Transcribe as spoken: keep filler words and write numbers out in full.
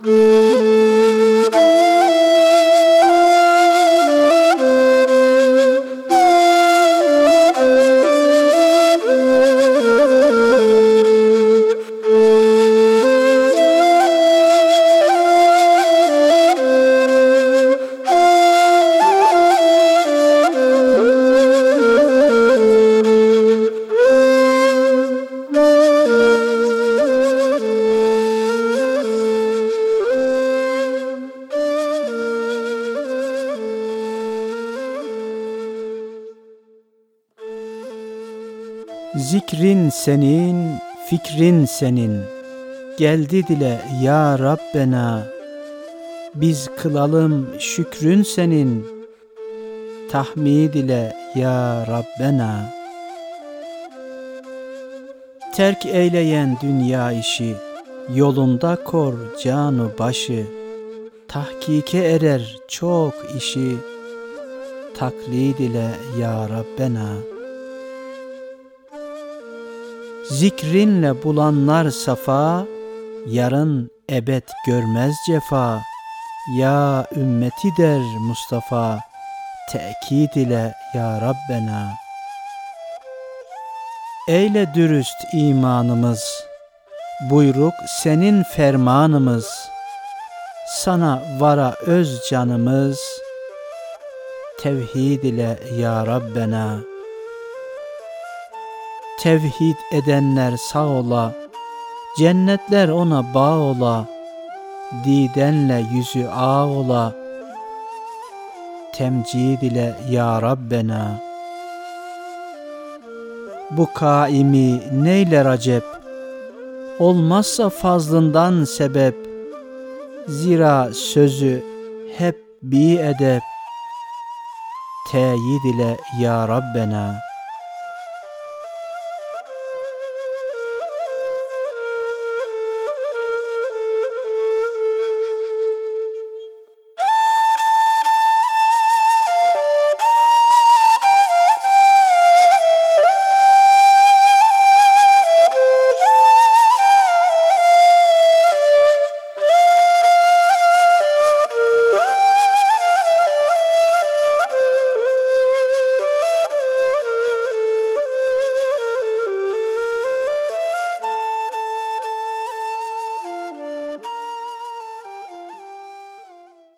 Zikrin senin, fikrin senin, geldi dile ya Rabbena. Biz kılalım şükrün senin, tahmid ile ya Rabbena. Terk eyleyen dünya işi, yolunda kor canu başı. Tahkike erer çok işi, taklid ile ya Rabbena. Zikrinle bulanlar safa, yarın ebed görmez cefa. Ya ümmeti der Mustafa, tekid ile ya Rabbena. Eyle dürüst imanımız, buyruk senin fermanımız. Sana vara öz canımız, tevhid ile ya Rabbena. Tevhid edenler sağ ola, cennetler ona bağ ola. Didenle yüzü ağ ola, temcid ile ya Rabbena. Bu kaimi neyler acep, olmazsa fazlından sebep. Zira sözü hep bi edep, teyid ile ya Rabbena.